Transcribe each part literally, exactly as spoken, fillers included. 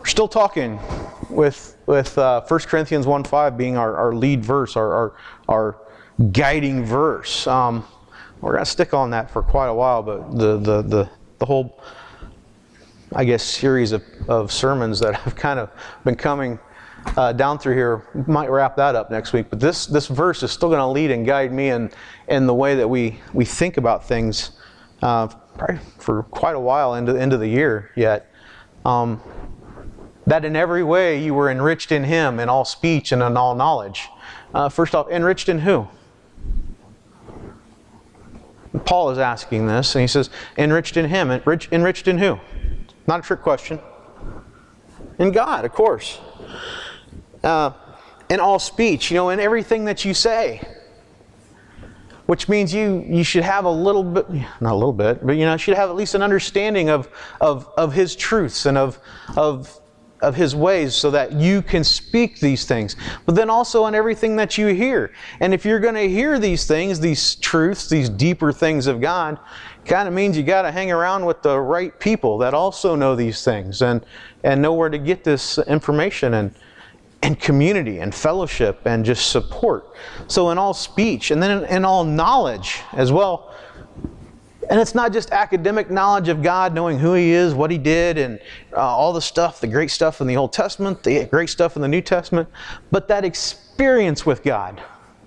still talking with with uh, First Corinthians one five being our, our lead verse, our, our, our guiding verse. Um, we're going to stick on that for quite a while, but the, the, the, the whole, I guess, series of, of sermons that have kind of been coming uh, down through here, might wrap that up next week. But this, this verse is still going to lead and guide me in, in the way that we, we think about things uh, probably for quite a while into the end of the year yet. Um, that in every way you were enriched in Him, in all speech and in all knowledge. Uh, first off, enriched in who? Paul is asking this, and he says, enriched in Him. Enrich, enriched in who? Not a trick question. In God, of course. Uh, in all speech, you know, in everything that you say. Which means you you should have a little bit, not a little bit, but you know, should have at least an understanding of of, of His truths and of of of His ways, so that you can speak these things. But then also on everything that you hear. And if you're going to hear these things, these truths, these deeper things of God, kind of means you got to hang around with the right people that also know these things and and know where to get this information, and and community and fellowship and just support. So in all speech, and then in, in all knowledge as well. And it's not just academic knowledge of God, knowing who He is, what He did, and uh, all the stuff, the great stuff in the Old Testament, the great stuff in the New Testament, but that experience with God.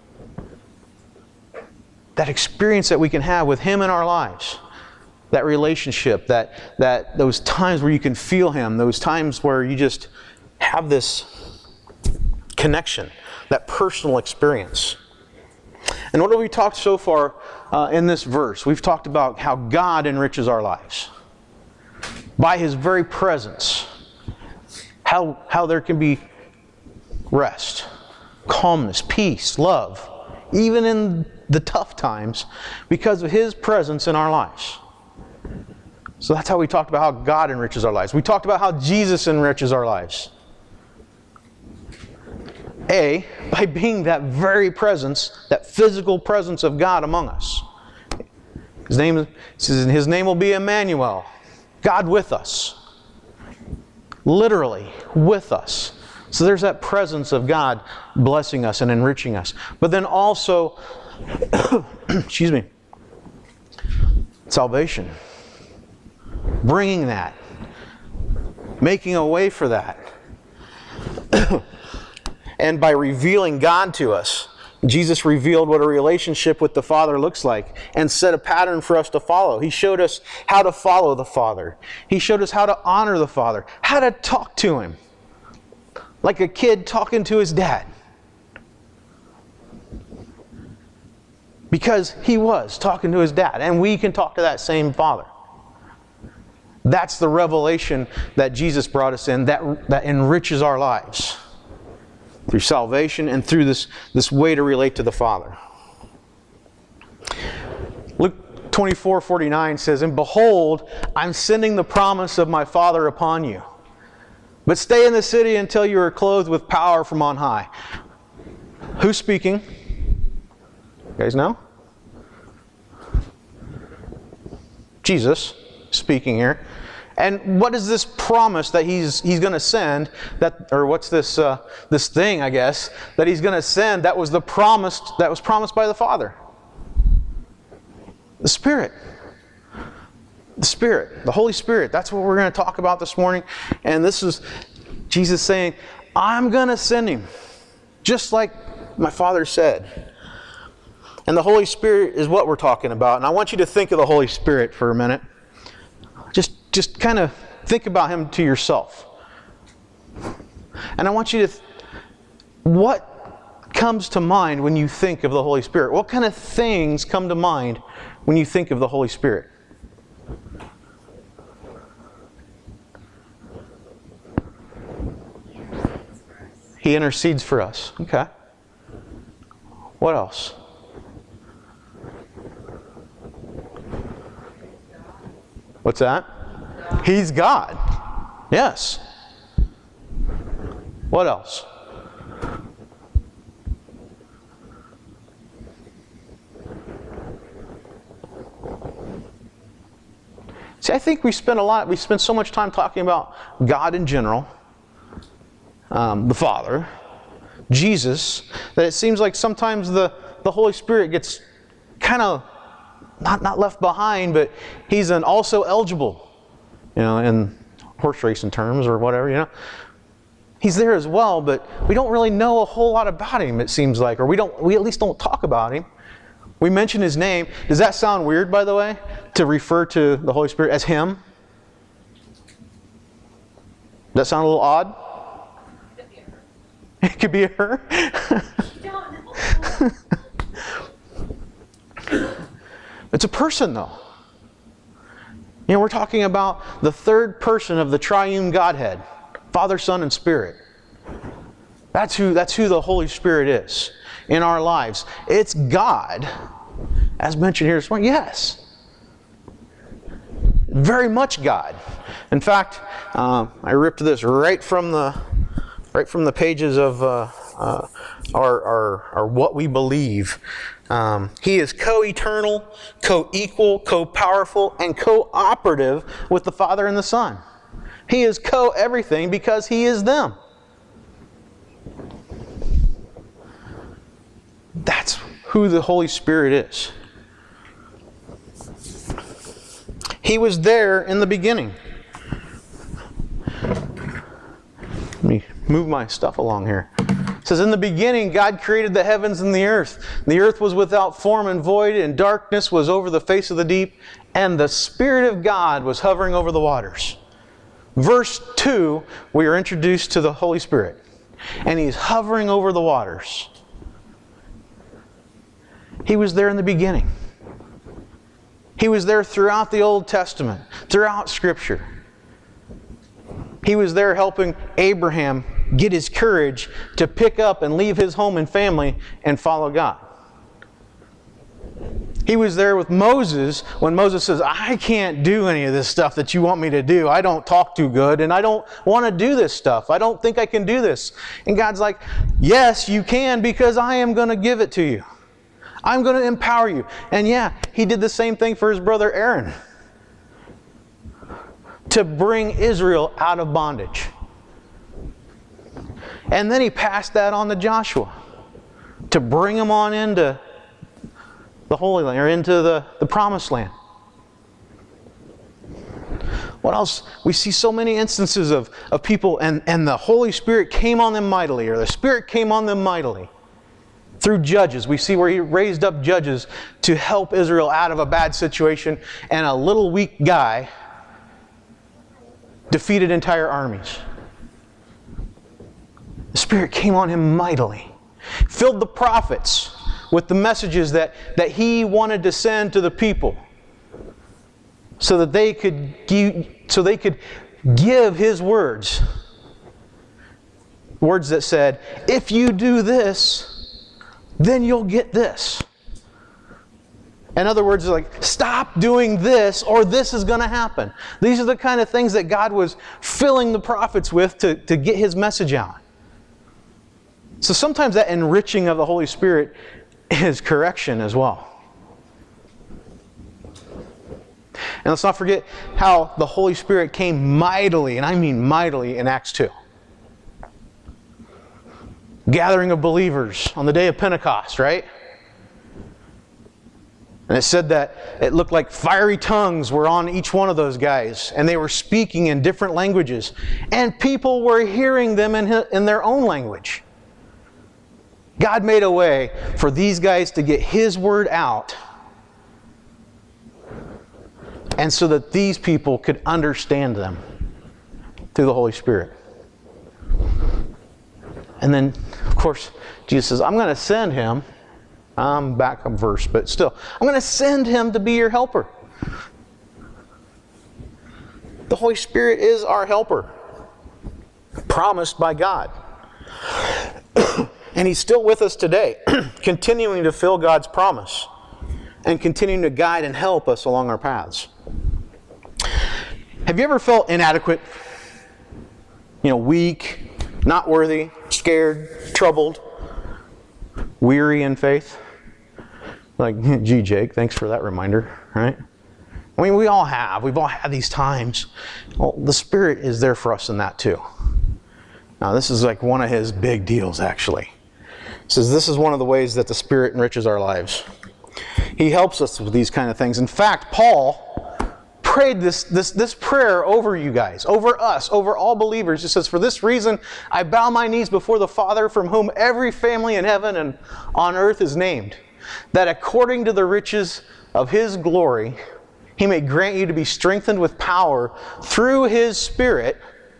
That experience that we can have with Him in our lives. That relationship, that, that those times where you can feel Him, those times where you just have this connection, that personal experience. And what have we talked so far uh, in this verse? We've talked about how God enriches our lives. By His very presence. How, how there can be rest, calmness, peace, love, even in the tough times, because of His presence in our lives. So that's how we talked about how God enriches our lives. We talked about how Jesus enriches our lives. A, by being that very presence, that physical presence of God among us. His name is, says, His name will be Emmanuel, God with us. Literally, with us. So there's that presence of God blessing us and enriching us. But then also, excuse me, salvation. Bringing that. Making a way for that. And by revealing God to us, Jesus revealed what a relationship with the Father looks like and set a pattern for us to follow. He showed us how to follow the Father. He showed us how to honor the Father, how to talk to Him, like a kid talking to his dad. Because He was talking to His dad, and we can talk to that same Father. That's the revelation that Jesus brought us in, that, that enriches our lives. Through salvation and through this, this way to relate to the Father. Luke twenty-four forty-nine says, and behold, I'm sending the promise of my Father upon you. But stay in the city until you are clothed with power from on high. Who's speaking? You guys know? Jesus speaking here. And what is this promise that he's he's going to send? That, or what's this uh, this thing, I guess, that He's going to send? That was the promise that was promised by the Father. The Spirit, the Spirit, the Holy Spirit. That's what we're going to talk about this morning. And this is Jesus saying, "I'm going to send Him, just like my Father said." And the Holy Spirit is what we're talking about. And I want you to think of the Holy Spirit for a minute. Just Just kind of think about Him to yourself. And I want you to... Th- what comes to mind when you think of the Holy Spirit? What kind of things come to mind when you think of the Holy Spirit? He intercedes for us. Okay. What else? What's that? He's God. Yes. What else? See, I think we spend a lot, we spend so much time talking about God in general, um, the Father, Jesus, that it seems like sometimes the, the Holy Spirit gets kind of not, not left behind, but he's an also eligible, you know, in horse racing terms or whatever, you know. He's there as well, but we don't really know a whole lot about him, it seems like, or we don't we at least don't talk about him. We mention his name. Does that sound weird, by the way, to refer to the Holy Spirit as him? Does that sound a little odd? It could be a her. It's a person, though. You know, we're talking about the third person of the triune Godhead, Father, Son, and Spirit. That's who, that's who the Holy Spirit is in our lives. It's God, as mentioned here this morning. Yes. Very much God. In fact, uh, I ripped this right from the right from the pages of uh, uh, our, our, our What We Believe. Um, he is co-eternal, co-equal, co-powerful, and co-operative with the Father and the Son. He is co-everything because He is them. That's who the Holy Spirit is. He was there in the beginning. Let me move my stuff along here. It says, in the beginning, God created the heavens and the earth. The earth was without form and void, and darkness was over the face of the deep, and the Spirit of God was hovering over the waters. Verse two, we are introduced to the Holy Spirit, and He's hovering over the waters. He was there in the beginning. He was there throughout the Old Testament, throughout Scripture. He was there helping Abraham get his courage to pick up and leave his home and family and follow God. He was there with Moses when Moses says, I can't do any of this stuff that you want me to do. I don't talk too good and I don't want to do this stuff. I don't think I can do this. And God's like, yes, you can, because I am going to give it to you. I'm going to empower you. And yeah, He did the same thing for His brother Aaron, to bring Israel out of bondage. And then He passed that on to Joshua, to bring them on into the Holy Land, or into the, the Promised Land. What else? We see so many instances of, of people, and, and the Holy Spirit came on them mightily, or the Spirit came on them mightily. Through judges, we see where He raised up judges to help Israel out of a bad situation, and a little weak guy defeated entire armies. The Spirit came on him mightily. Filled the prophets with the messages that, that He wanted to send to the people, so that they could give, so they could give His words. Words that said, if you do this, then you'll get this. In other words, like, stop doing this or this is going to happen. These are the kind of things that God was filling the prophets with to, to get His message out. So sometimes that enriching of the Holy Spirit is correction as well. And let's not forget how the Holy Spirit came mightily, and I mean mightily, in Acts two. Gathering of believers on the day of Pentecost, right? And it said that it looked like fiery tongues were on each one of those guys, and they were speaking in different languages, and people were hearing them in, in their own language. God made a way for these guys to get His word out, and so that these people could understand them through the Holy Spirit. And then, of course, Jesus says, I'm going to send Him. I'm back on verse, but still, I'm going to send Him to be your helper. The Holy Spirit is our helper, promised by God. And He's still with us today, continuing to fill God's promise and continuing to guide and help us along our paths. Have you ever felt inadequate? You know, weak, not worthy, scared, troubled, weary in faith? Like, gee, Jake, thanks for that reminder, right? I mean, we all have. We've all had these times. Well, the Spirit is there for us in that too. Now, this is like one of his big deals, actually. He says this is one of the ways that the Spirit enriches our lives. He helps us with these kind of things. In fact, Paul prayed this, this, this prayer over you guys, over us, over all believers. He says, for this reason, I bow my knees before the Father, from whom every family in heaven and on earth is named, that according to the riches of His glory, He may grant you to be strengthened with power through His Spirit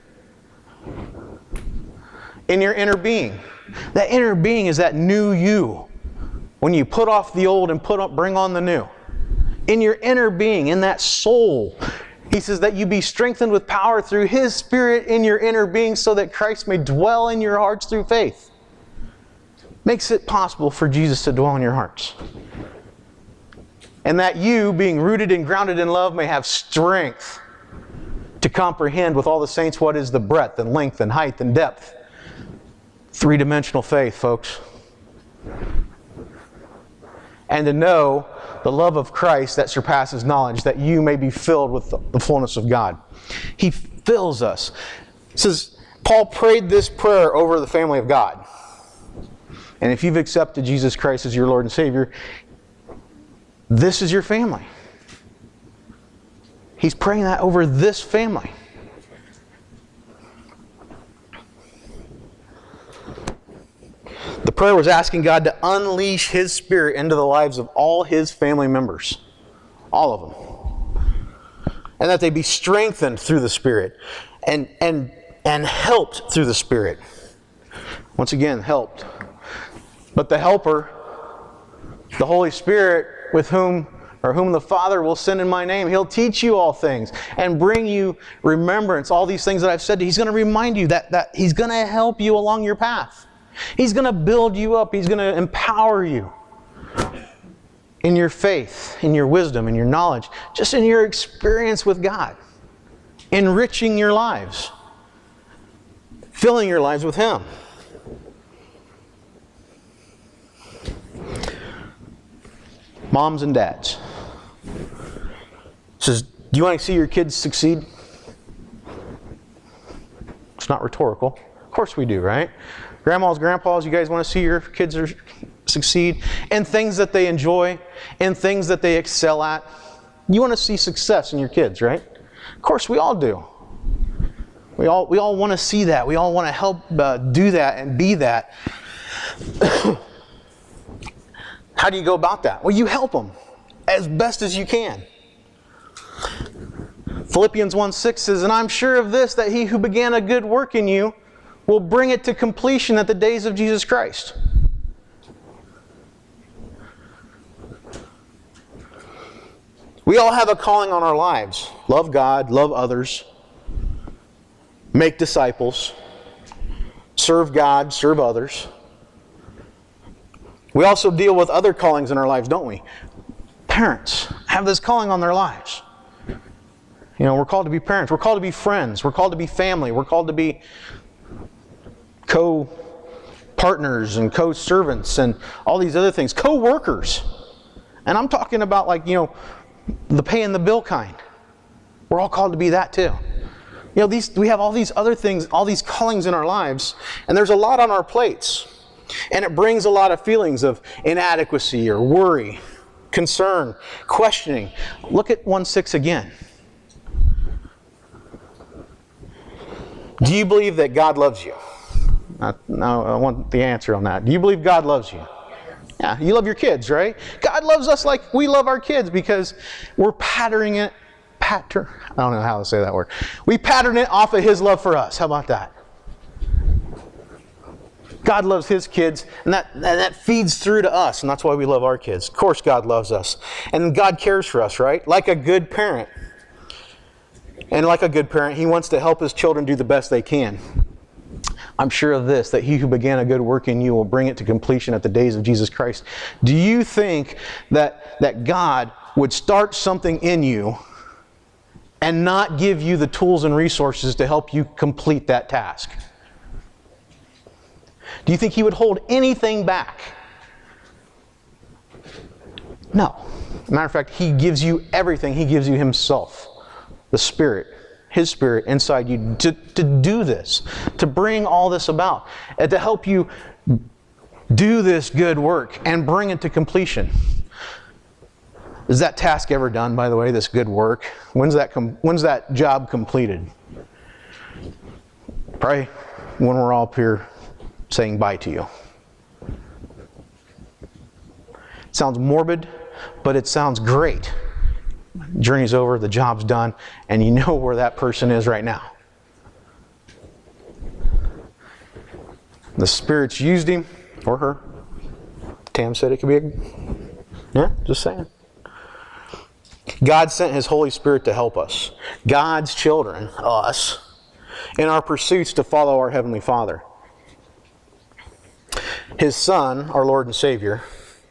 in your inner being. That inner being is that new you. When you put off the old and put up, bring on the new. In your inner being, in that soul, He says that you be strengthened with power through His Spirit in your inner being, so that Christ may dwell in your hearts through faith. Makes it possible for Jesus to dwell in your hearts. And that you, being rooted and grounded in love, may have strength to comprehend with all the saints what is the breadth and length and height and depth. Three-dimensional faith, folks. And to know the love of Christ that surpasses knowledge, that you may be filled with the fullness of God. He fills us. It says, Paul prayed this prayer over the family of God. And if you've accepted Jesus Christ as your Lord and Savior, this is your family. He's praying that over this family. The prayer was asking God to unleash His Spirit into the lives of all His family members. All of them. And that they be strengthened through the Spirit. And, and, and helped through the Spirit. Once again, helped. But the Helper, the Holy Spirit, with whom or whom the Father will send in my name, He'll teach you all things and bring you remembrance. All these things that I've said, He's going to remind you that, that He's going to help you along your path. He's going to build you up. He's going to empower you in your faith, in your wisdom, in your knowledge, just in your experience with God. Enriching your lives. Filling your lives with Him. Moms and dads. It says, do you want to see your kids succeed? It's not rhetorical. Of course we do, right? Grandmas, grandpas, you guys want to see your kids are, succeed in things that they enjoy, in things that they excel at. You want to see success in your kids, right? Of course we all do. We all, we all want to see that. We all want to help uh, do that and be that. How do you go about that? Well, you help them as best as you can. Philippians one six says, and I'm sure of this, that He who began a good work in you will bring it to completion at the days of Jesus Christ. We all have a calling on our lives. Love God, love others, make disciples, serve God, serve others. We also deal with other callings in our lives, don't we? Parents have this calling on their lives. You know, we're called to be parents. We're called to be friends. We're called to be family. We're called to be co-partners and co-servants and all these other things. Co-workers. And I'm talking about, like, you know, the paying the bill kind. We're all called to be that too. You know, these we have all these other things, all these callings in our lives, and there's a lot on our plates. And it brings a lot of feelings of inadequacy or worry, concern, questioning. Look at one six again. Do you believe that God loves you? Now, I want the answer on that. Do you believe God loves you? Yeah, you love your kids, right? God loves us like we love our kids because we're patterning it. Pattern. I don't know how to say that word. We pattern it off of His love for us. How about that? God loves His kids, and that, and that feeds through to us, and that's why we love our kids. Of course God loves us. And God cares for us, right? Like a good parent. And like a good parent, He wants to help His children do the best they can. I'm sure of this, that He who began a good work in you will bring it to completion at the days of Jesus Christ. Do you think that, that God would start something in you and not give you the tools and resources to help you complete that task? Do you think He would hold anything back? No. Matter of fact, He gives you everything. He gives you Himself, the Spirit, His Spirit inside you to, to do this, to bring all this about, and to help you do this good work and bring it to completion. Is that task ever done, by the way, this good work? When's that, com- when's that job completed? Probably when we're all up here saying bye to you. It sounds morbid, but it sounds great. Journey's over, the job's done, and you know where that person is right now. The Spirit's used him, or her. Tam said it could be a... Yeah, just saying. God sent His Holy Spirit to help us. God's children, us, in our pursuits to follow our Heavenly Father. His Son, our Lord and Savior,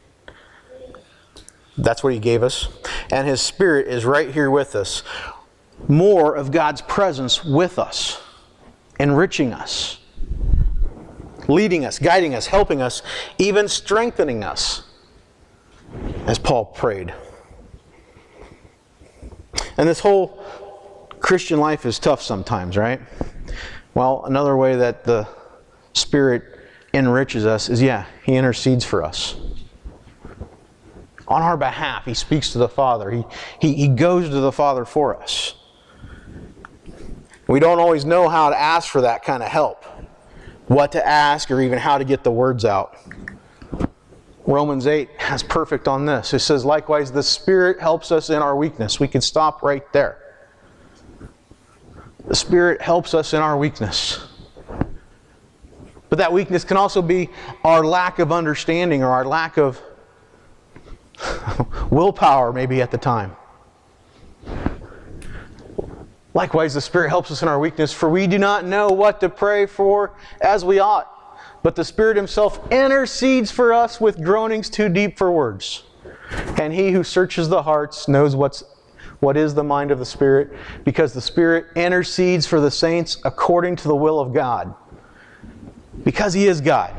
that's what He gave us. And His Spirit is right here with us. More of God's presence with us, enriching us, leading us, guiding us, helping us, even strengthening us, as Paul prayed. And this whole Christian life is tough sometimes, right? Well, another way that the Spirit enriches us is, yeah, He intercedes for us. On our behalf, He speaks to the Father. He, he, he goes to the Father for us. We don't always know how to ask for that kind of help. What to ask, or even how to get the words out. Romans eight is perfect on this. It says, likewise, the Spirit helps us in our weakness. We can stop right there. The Spirit helps us in our weakness. But that weakness can also be our lack of understanding, or our lack of willpower, maybe at the time. Likewise, the Spirit helps us in our weakness, for we do not know what to pray for as we ought. But the Spirit Himself intercedes for us with groanings too deep for words. And He who searches the hearts knows what's, what is the mind of the Spirit, because the Spirit intercedes for the saints according to the will of God. Because He is God.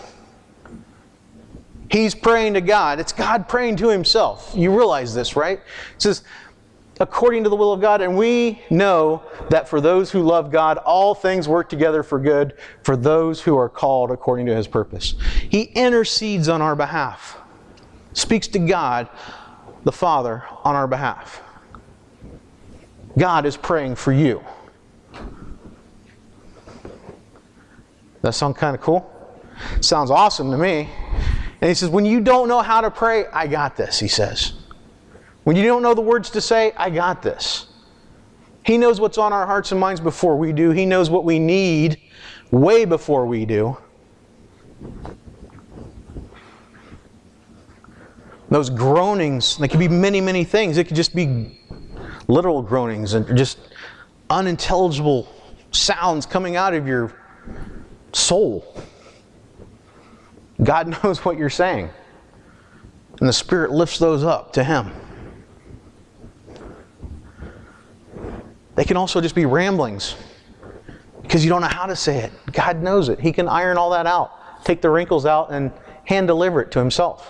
He's praying to God. It's God praying to Himself. You realize this, right? It says, according to the will of God, and we know that for those who love God, all things work together for good, for those who are called according to His purpose. He intercedes on our behalf. Speaks to God, the Father, on our behalf. God is praying for you. That sound kind of cool? Sounds awesome to me. And He says, when you don't know how to pray, I got this, He says. When you don't know the words to say, I got this. He knows what's on our hearts and minds before we do. He knows what we need way before we do. Those groanings, they could be many, many things. It could just be literal groanings and just unintelligible sounds coming out of your soul. God knows what you're saying. And the Spirit lifts those up to Him. They can also just be ramblings because you don't know how to say it. God knows it. He can iron all that out, take the wrinkles out, and hand deliver it to Himself.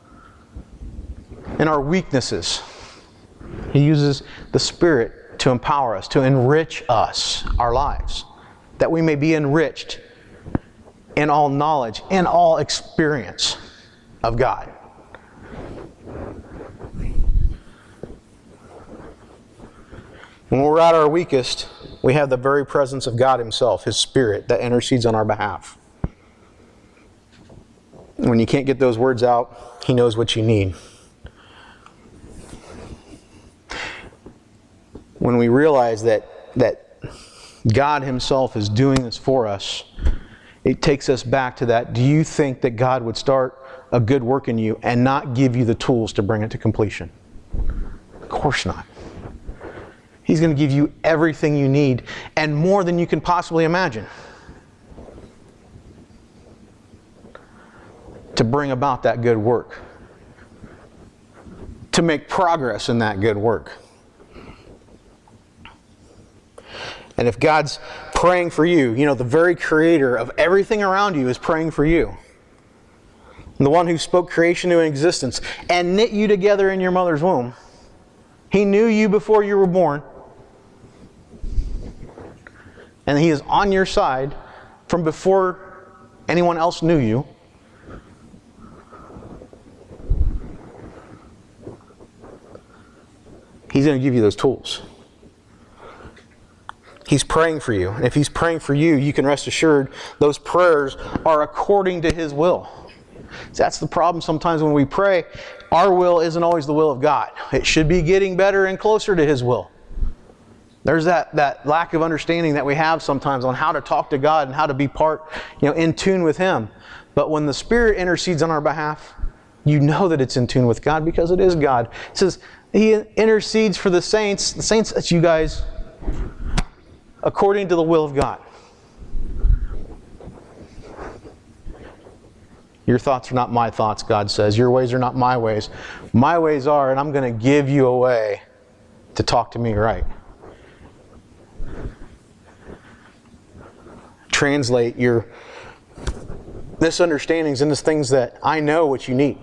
In our weaknesses, He uses the Spirit to empower us, to enrich us, our lives, that we may be enriched in all knowledge, in all experience of God. When we're at our weakest, we have the very presence of God Himself, His Spirit, that intercedes on our behalf. When you can't get those words out, He knows what you need. When we realize that, that God Himself is doing this for us, it takes us back to that. Do you think that God would start a good work in you and not give you the tools to bring it to completion? Of course not. He's going to give you everything you need and more than you can possibly imagine to bring about that good work, to make progress in that good work. And if God's praying for you, you know, the very creator of everything around you is praying for you. And the one who spoke creation into existence and knit you together in your mother's womb. He knew you before you were born. and He is on your side from before anyone else knew you, He's going to give you those tools. He's praying for you. And if He's praying for you, you can rest assured those prayers are according to His will. So that's the problem sometimes when we pray. Our will isn't always the will of God. It should be getting better and closer to His will. There's that, that lack of understanding that we have sometimes on how to talk to God and how to be part, you know, in tune with Him. But when the Spirit intercedes on our behalf, you know that it's in tune with God because it is God. It says He intercedes for the saints, the saints, that's you guys, according to the will of God. Your thoughts are not my thoughts, God says. Your ways are not my ways. My ways are, and I'm going to give you a way to talk to me right. Translate your misunderstandings into things that I know what you need.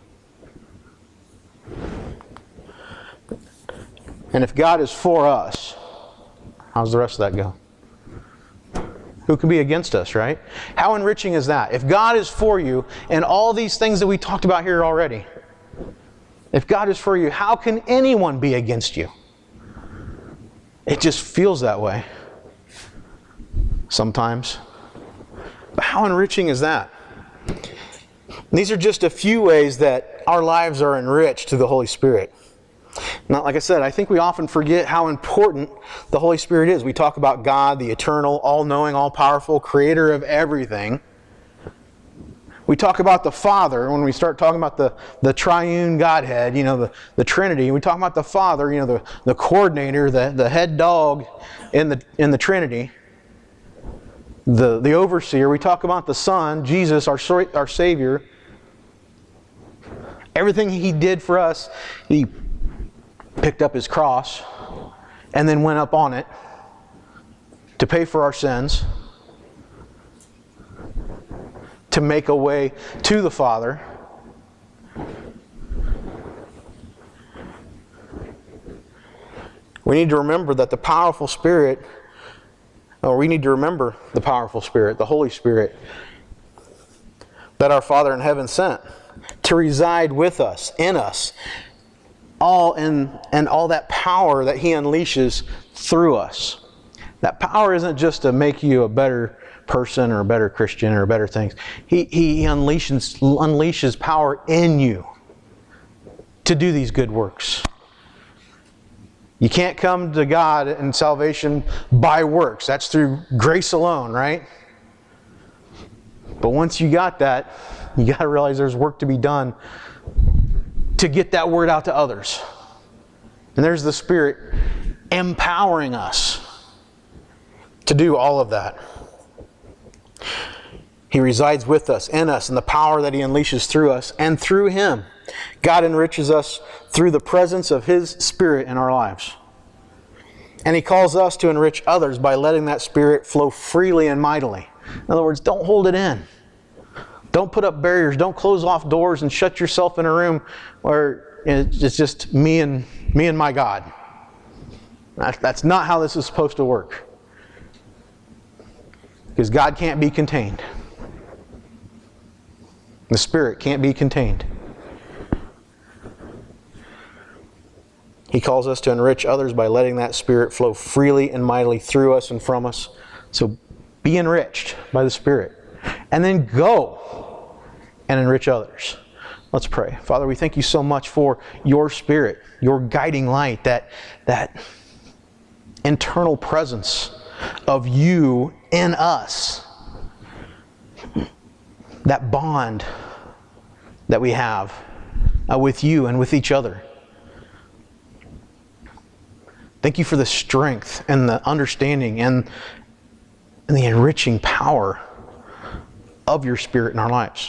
And if God is for us, how's the rest of that go? Who can be against us, right? How enriching is that? If God is for you, and all these things that we talked about here already, if God is for you, how can anyone be against you? It just feels that way sometimes. But how enriching is that? And these are just a few ways that our lives are enriched through the Holy Spirit. Now, like I said, I think we often forget how important the Holy Spirit is. We talk about God, the eternal, all-knowing, all-powerful, creator of everything. We talk about the Father when we start talking about the, the triune Godhead, you know, the, the Trinity. We talk about the Father, you know, the, the coordinator, the, the head dog in the, in the Trinity, the, the overseer. We talk about the Son, Jesus, our, our Savior. Everything He did for us, He picked up His cross and then went up on it to pay for our sins, to make a way to the Father. We need to remember that the powerful Spirit, or we need to remember the powerful Spirit, the Holy Spirit, that our Father in heaven sent to reside with us, in us, all in and all that power that He unleashes through us. That power isn't just to make you a better person or a better Christian or better things. He, he unleashes, unleashes power in you to do these good works. You can't come to God and salvation by works. That's through grace alone, right? But once you got that, you got to realize there's work to be done to get that word out to others. And there's the Spirit empowering us to do all of that. He resides with us, in us, and the power that He unleashes through us and through Him. God enriches us through the presence of His Spirit in our lives. And He calls us to enrich others by letting that Spirit flow freely and mightily. In other words, don't hold it in. Don't put up barriers. Don't close off doors and shut yourself in a room where it's just me and me and my God. That's not how this is supposed to work. Because God can't be contained. The Spirit can't be contained. He calls us to enrich others by letting that Spirit flow freely and mightily through us and from us. So be enriched by the Spirit. And then go and enrich others. Let's pray. Father, we thank You so much for Your Spirit, Your guiding light, that, that internal presence of You in us. That bond that we have uh, with You and with each other. Thank You for the strength and the understanding and, and the enriching power of Your Spirit in our lives.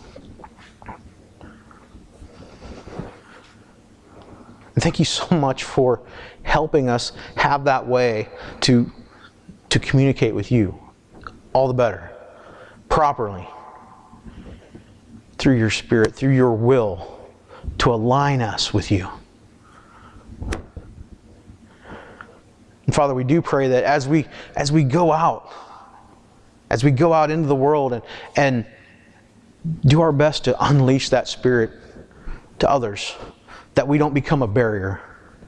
And thank You so much for helping us have that way to, to communicate with You all the better, properly, through Your Spirit, through Your will, to align us with You. And Father, we do pray that as we as we go out, as we go out into the world and, and do our best to unleash that Spirit to others, that we don't become a barrier.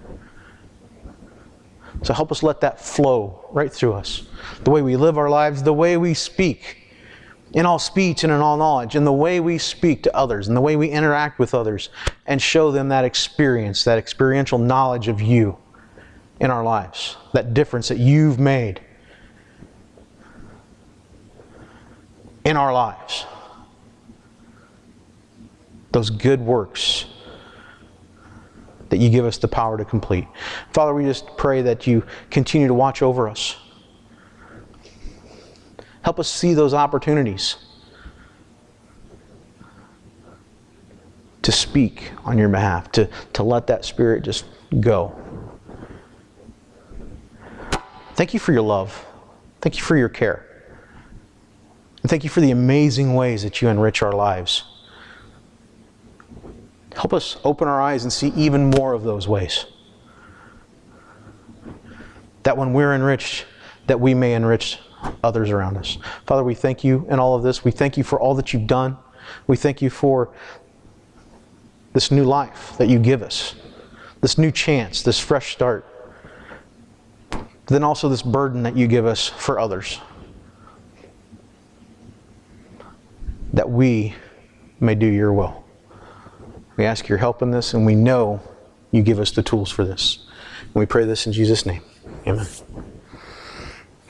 So help us let that flow right through us. The way we live our lives, the way we speak, in all speech and in all knowledge, and the way we speak to others, and the way we interact with others, and show them that experience, that experiential knowledge of you in our lives, that difference that you've made in our lives. Those good works that you give us the power to complete. Father, we just pray that you continue to watch over us. Help us see those opportunities to speak on your behalf, to, to let that Spirit just go. Thank you for your love. Thank you for your care. And thank you for the amazing ways that you enrich our lives. Help us open our eyes and see even more of those ways. That when we're enriched, that we may enrich others around us. Father, we thank you in all of this. We thank you for all that you've done. We thank you for this new life that you give us, this new chance, this fresh start. Then also this burden that you give us for others, that we may do your will. We ask your help in this, and we know you give us the tools for this. And we pray this in Jesus' name. Amen.